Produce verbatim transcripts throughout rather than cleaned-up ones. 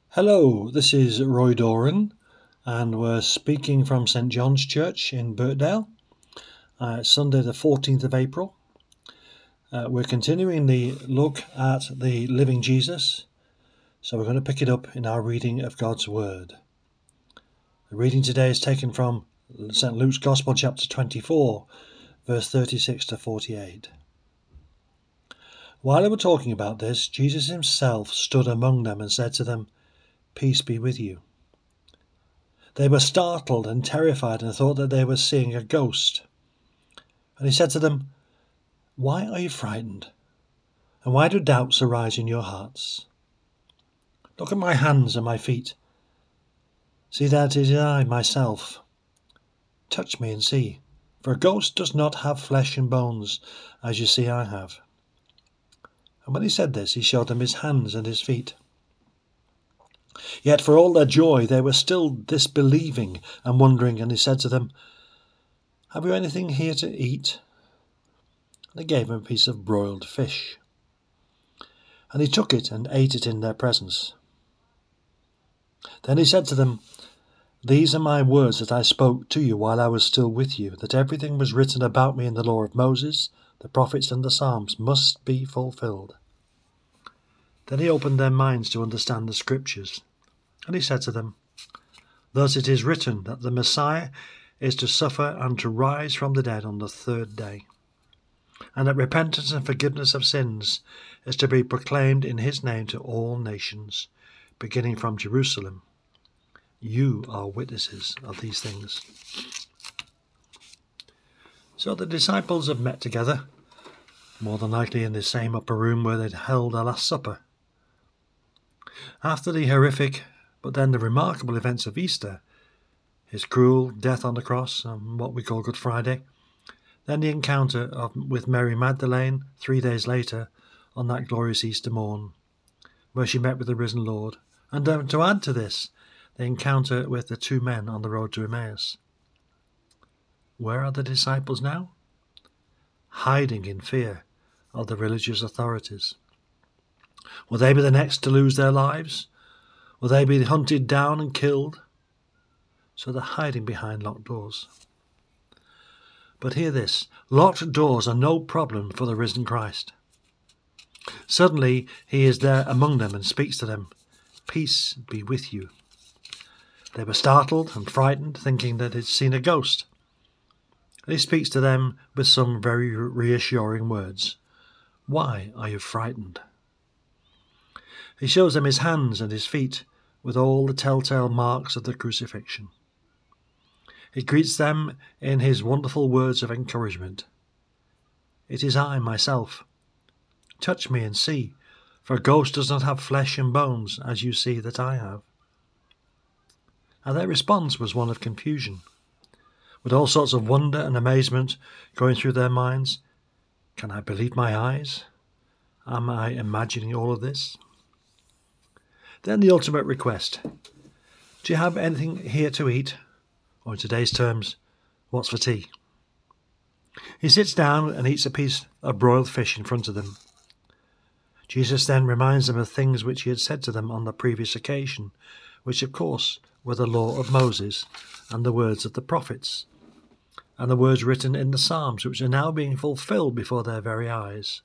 Hello, this is Roy Doran, and we're speaking from St John's Church in Birkdale. Uh, it's Sunday, the fourteenth of April. Uh, we're continuing the look at the living Jesus, so we're going to pick it up in our reading of God's Word. The reading today is taken from Saint Luke's Gospel, chapter twenty-four, verse thirty-six to forty-eight. While they were talking about this, Jesus himself stood among them and said to them, "Peace be with you." They were startled and terrified and thought that they were seeing a ghost. And he said to them, "Why are you frightened? And why do doubts arise in your hearts? Look at my hands and my feet. See that it is I myself. Touch me and see, for a ghost does not have flesh and bones, as you see I have." And when he said this, he showed them his hands and his feet. Yet for all their joy they were still disbelieving and wondering, and he said to them, "Have you anything here to eat?" And they gave him a piece of broiled fish. And he took it and ate it in their presence. Then he said to them, "These are my words that I spoke to you while I was still with you, that everything was written about me in the law of Moses, the prophets and the Psalms must be fulfilled." Then he opened their minds to understand the Scriptures. And he said to them, "Thus it is written that the Messiah is to suffer and to rise from the dead on the third day, and that repentance and forgiveness of sins is to be proclaimed in his name to all nations, beginning from Jerusalem. You are witnesses of these things." So the disciples have met together, more than likely in the same upper room where they'd held their Last Supper. After the horrific but then the remarkable events of Easter, his cruel death on the cross on what we call Good Friday, then the encounter of, with Mary Magdalene three days later on that glorious Easter morn, where she met with the risen Lord, and um, to add to this, the encounter with the two men on the road to Emmaus. Where are the disciples now? Hiding in fear of the religious authorities. Will they be the next to lose their lives? Will they be hunted down and killed? So they're hiding behind locked doors. But hear this, locked doors are no problem for the risen Christ. Suddenly he is there among them and speaks to them, "Peace be with you." They were startled and frightened, thinking that they'd seen a ghost. And he speaks to them with some very reassuring words. "Why are you frightened?" He shows them his hands and his feet with all the telltale marks of the crucifixion. He greets them in his wonderful words of encouragement. "It is I myself. Touch me and see, for a ghost does not have flesh and bones, as you see that I have." And their response was one of confusion, with all sorts of wonder and amazement going through their minds. Can I believe my eyes? Am I imagining all of this? Then the ultimate request. Do you have anything here to eat? Or in today's terms, what's for tea? He sits down and eats a piece of broiled fish in front of them. Jesus then reminds them of things which he had said to them on the previous occasion, which of course were the law of Moses and the words of the prophets, and the words written in the Psalms, which are now being fulfilled before their very eyes.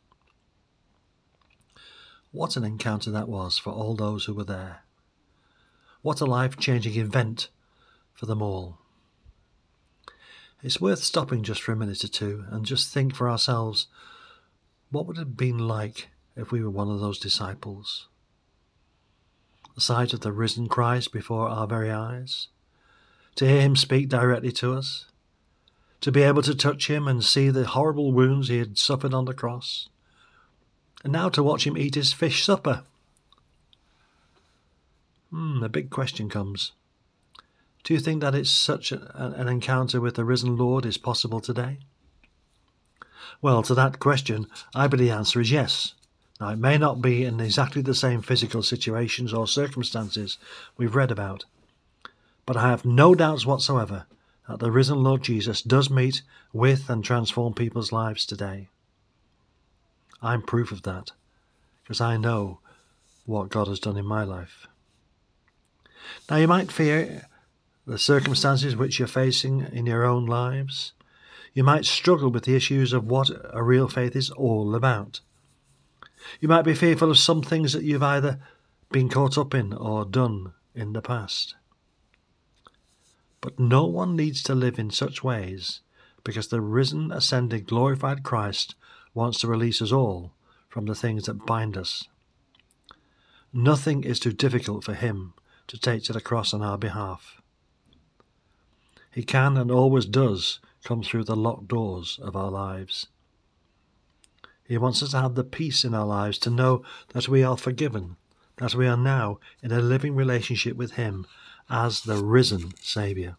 What an encounter that was for all those who were there. What a life-changing event for them all. It's worth stopping just for a minute or two and just think for ourselves, what would it have been like if we were one of those disciples? The sight of the risen Christ before our very eyes, to hear him speak directly to us, to be able to touch him and see the horrible wounds he had suffered on the cross, and now to watch him eat his fish supper. Hmm, the big question comes. Do you think that it's such a, an encounter with the risen Lord is possible today? Well, to that question, I believe the answer is yes. Now, it may not be in exactly the same physical situations or circumstances we've read about, but I have no doubts whatsoever that the risen Lord Jesus does meet with and transform people's lives today. I'm proof of that, because I know what God has done in my life. Now you might fear the circumstances which you're facing in your own lives. You might struggle with the issues of what a real faith is all about. You might be fearful of some things that you've either been caught up in or done in the past. But no one needs to live in such ways, because the risen, ascended, glorified Christ wants to release us all from the things that bind us. Nothing is too difficult for him to take to the cross on our behalf. He can and always does come through the locked doors of our lives. He wants us to have the peace in our lives to know that we are forgiven, that we are now in a living relationship with him as the risen Saviour.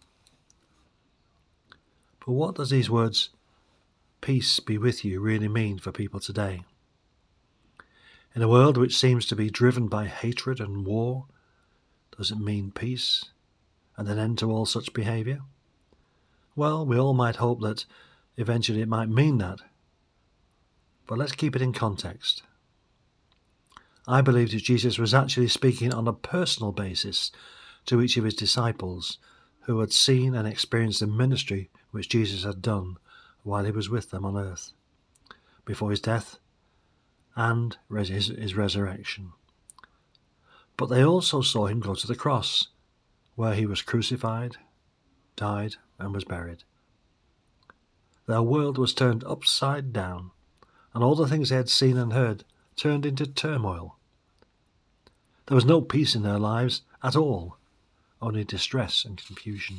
But what does these words, peace be with you, really mean for people today? In a world which seems to be driven by hatred and war, does it mean peace and an end to all such behaviour? Well, we all might hope that eventually it might mean that. But let's keep it in context. I believe that Jesus was actually speaking on a personal basis to each of his disciples who had seen and experienced the ministry which Jesus had done while he was with them on earth, before his death and his, his resurrection. But they also saw him go to the cross, where he was crucified, died, and was buried. Their world was turned upside down, and all the things they had seen and heard turned into turmoil. There was no peace in their lives at all, only distress and confusion.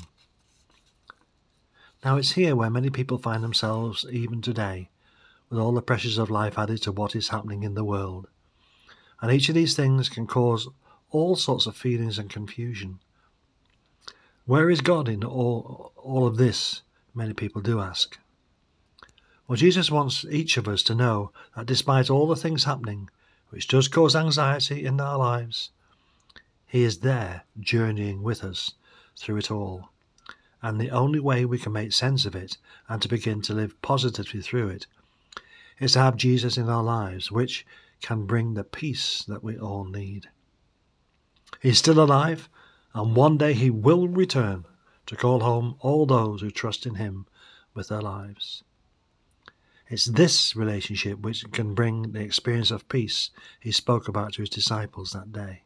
Now it's here where many people find themselves even today, with all the pressures of life added to what is happening in the world. And each of these things can cause all sorts of feelings and confusion. Where is God in all, all of this? Many people do ask. Well, Jesus wants each of us to know that despite all the things happening, which does cause anxiety in our lives, he is there journeying with us through it all. And the only way we can make sense of it and to begin to live positively through it is to have Jesus in our lives, which can bring the peace that we all need. He's still alive, and one day he will return to call home all those who trust in him with their lives. It's this relationship which can bring the experience of peace he spoke about to his disciples that day.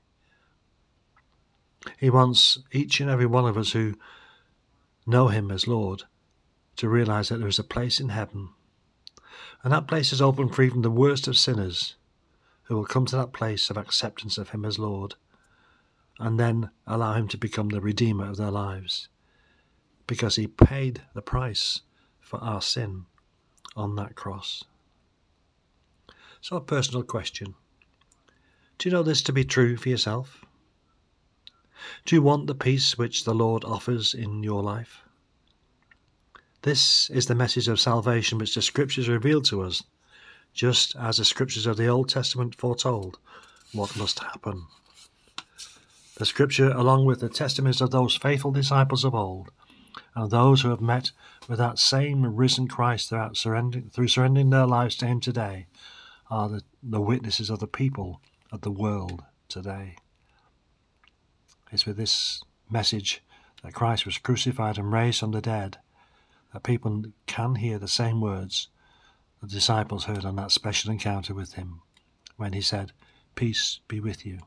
He wants each and every one of us who know him as Lord to realize that there is a place in heaven, and that place is open for even the worst of sinners who will come to that place of acceptance of him as Lord and then allow him to become the Redeemer of their lives, because he paid the price for our sin on that cross. So a personal question. Do you know this to be true for yourself? Do you want the peace which the Lord offers in your life? This is the message of salvation which the Scriptures reveal to us, just as the Scriptures of the Old Testament foretold what must happen. The Scripture, along with the testimonies of those faithful disciples of old, and those who have met with that same risen Christ throughout surrendering, through surrendering their lives to him today, are the, the witnesses of the people of the world today. It's with this message that Christ was crucified and raised from the dead that people can hear the same words the disciples heard on that special encounter with him when he said, "Peace be with you."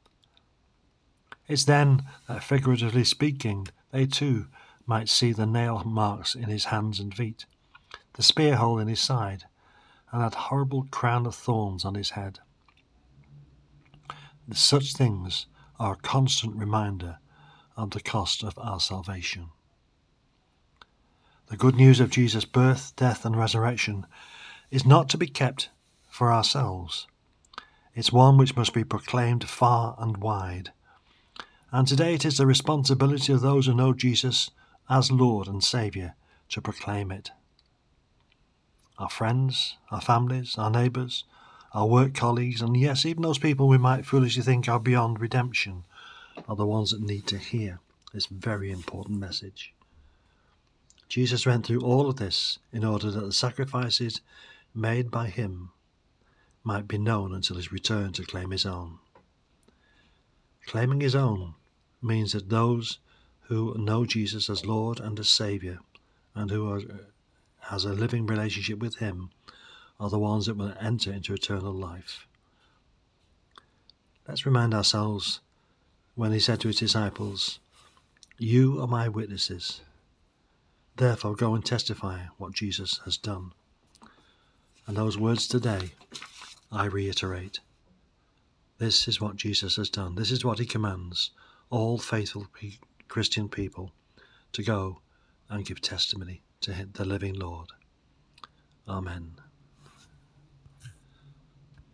It's then that, figuratively speaking, they too might see the nail marks in his hands and feet, the spear hole in his side, and that horrible crown of thorns on his head. Such things are a constant reminder of the cost of our salvation. The good news of Jesus' birth, death, and resurrection is not to be kept for ourselves. It's one which must be proclaimed far and wide. And today it is the responsibility of those who know Jesus as Lord and Saviour to proclaim it. Our friends, our families, our neighbours, our work colleagues, and yes, even those people we might foolishly think are beyond redemption, are the ones that need to hear this very important message. Jesus went through all of this in order that the sacrifices made by him might be known until his return to claim his own. Claiming his own means that those who know Jesus as Lord and as Saviour, and who are, has a living relationship with him, are the ones that will enter into eternal life. Let's remind ourselves when he said to his disciples, "You are my witnesses. Therefore go and testify what Jesus has done." And those words today, I reiterate. This is what Jesus has done. This is what he commands all faithful Christian people to go and give testimony to the living Lord. Amen.